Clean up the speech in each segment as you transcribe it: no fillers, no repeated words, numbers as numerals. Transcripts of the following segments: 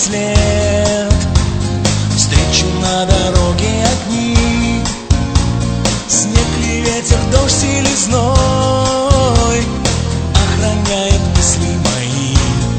след. Встречу на дороге огни, снег ли, ветер, дождь или зной охраняет мысли мои.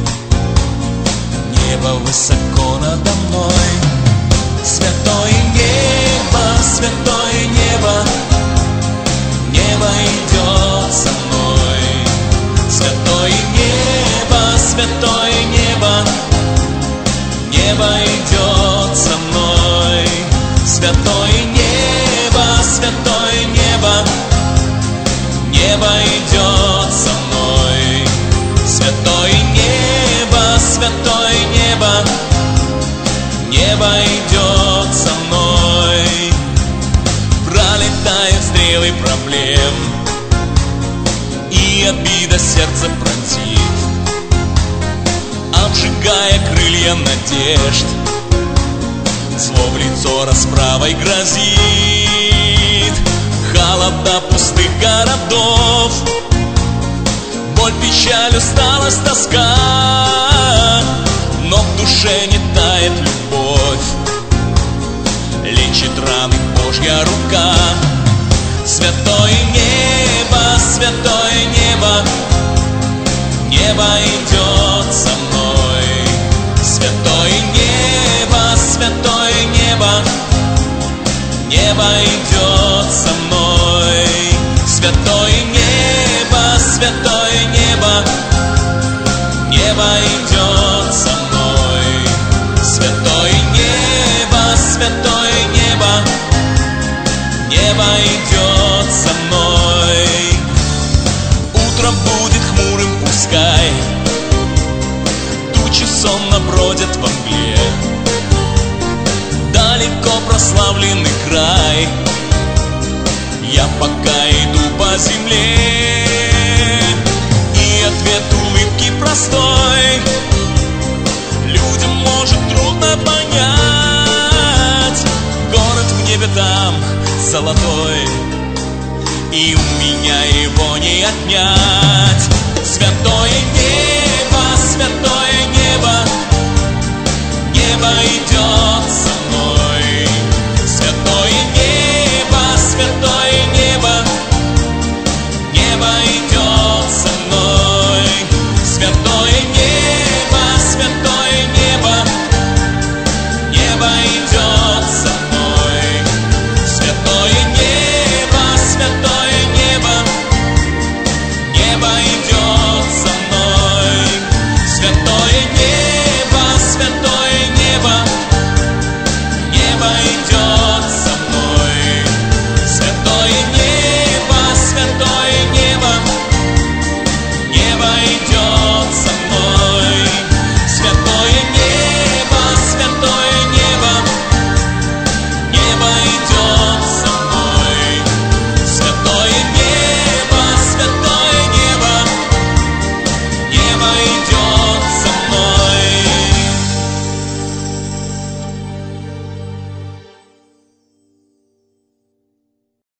Небо высоко надо мной. Святое небо, святое небо, небо идет со мной. Святое небо, святое небо, небо идет со мной. Святое небо, святое небо, небо идет со мной. Святое небо, святое небо, небо идет со мной. Пролетают стрелы проблем, и обида сердце пронзит, обжигая крылья надежд. Зло в лицо расправой грозит, холода пустых городов, боль, печаль, усталость, тоска, но в душе не тает любовь, лечит раны Божья рука. Святое небо, святое небо, небо идет со мной. Святое небо, святое небо, небо идет со мной. Святое небо, святое небо, небо идет со мной. Святое небо, святое небо, небо идет со мной. Утром будет хмурым пускай, тучи сонно бродят во мгле. Далеко прославленный край, я пока иду по земле. И ответ улыбки простой людям может трудно понять. Город в небе там золотой, и у меня его не отнять. Святое